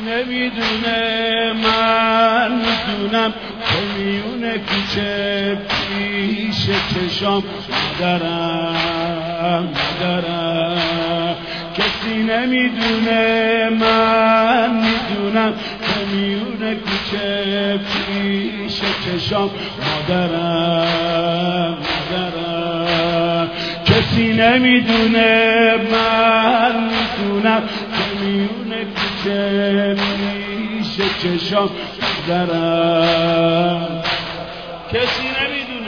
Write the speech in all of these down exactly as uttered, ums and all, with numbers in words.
نمیدونه من میدونم که میونه کوچه پیش چشام مادرم مادرم کسی نمیدونه من میدونم که میونه کوچه پیش چشام مادرم مادرم کسی نمیدونه من میدونم که میونه کوچه پیش چشام مادرم کسی نمیدونه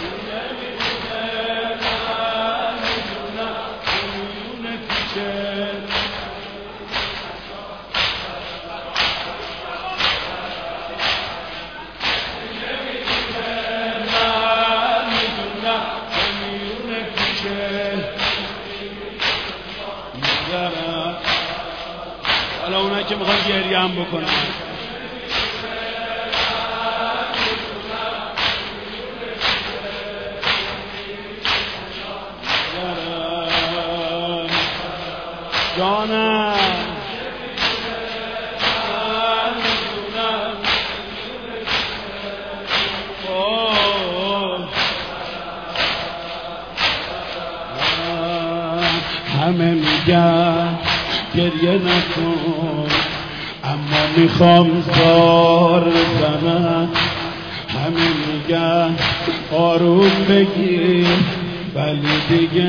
حالا اونایی که میخوان گریه هم بکنن جانم همه میگن گریه نکن اما میخوام زار بزنم همه میگن آروم بگیر ولی دیگه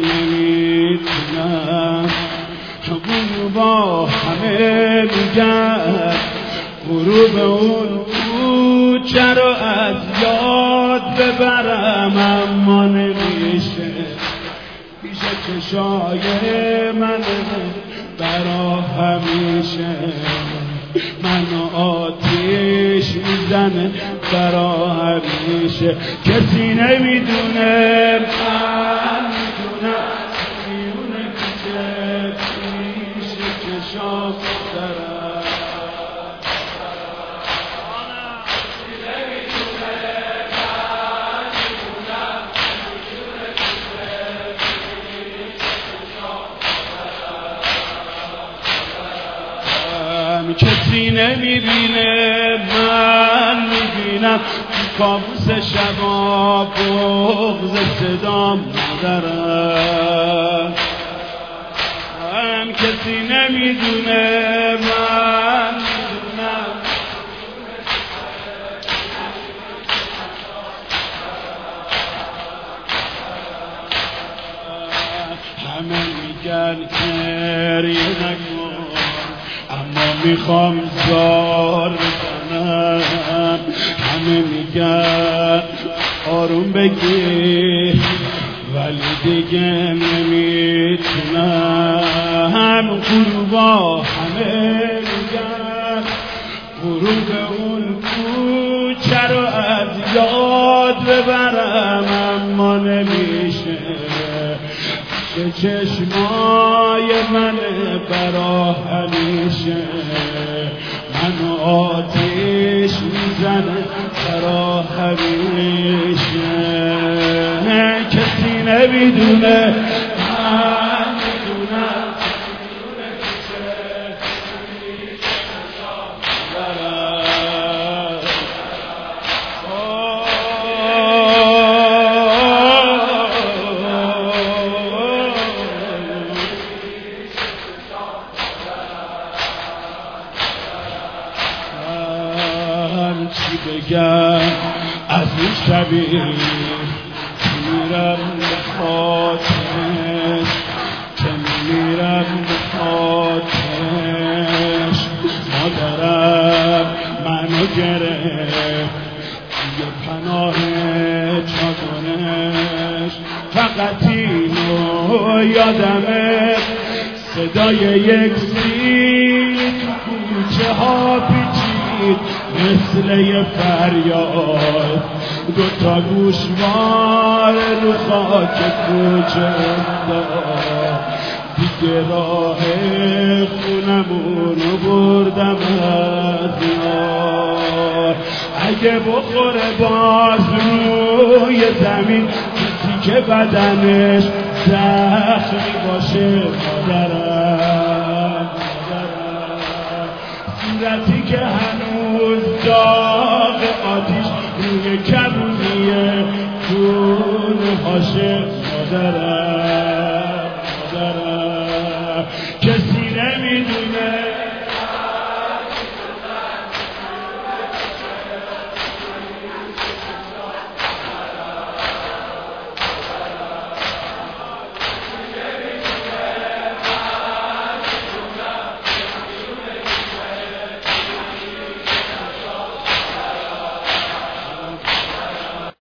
نمیتونم با همه میگن غروب اون کوچه رو از یاد ببرم اما نمیشه پیش چشای من برا همیشه منو آتیش میزنه برا همیشه کسی نمیدونه من میدونم میونه کوچه پیش چشام دارم کسی نمیبینه من میبینم کابوس شبا بغض صدام ندارم هم کسی نمیدونه من میدونم همه میگن گریه نکن اما میخوام زار بزنم همه میگن آروم بگیر ولی دیگه نمیتونم غروبا همه میگن غروب اون کوچه رو از یاد ببرم اما نمیشه که چشمای من برا همیشه منو آتیش میزنه برا همیشه کسی نمیدونه من میدونم چی بگم از این شبی که میرم به خاطرش که میرم به خاطرش مادرم منو گرفت یه پناه چادرش فقط اینو یادمه صدای یک زیر کوچه ها پیچید مثل یه فریاد دوتا گوشوار رو خاک کوچه افتاد دیگه راه خونمونو بردم از یار اگه بخوره باز روی زمین کسی که بدنش زخمی باشه مادرم صورتی که هنوز داغ آتیش روی کبودیه خون عاشق مادرم.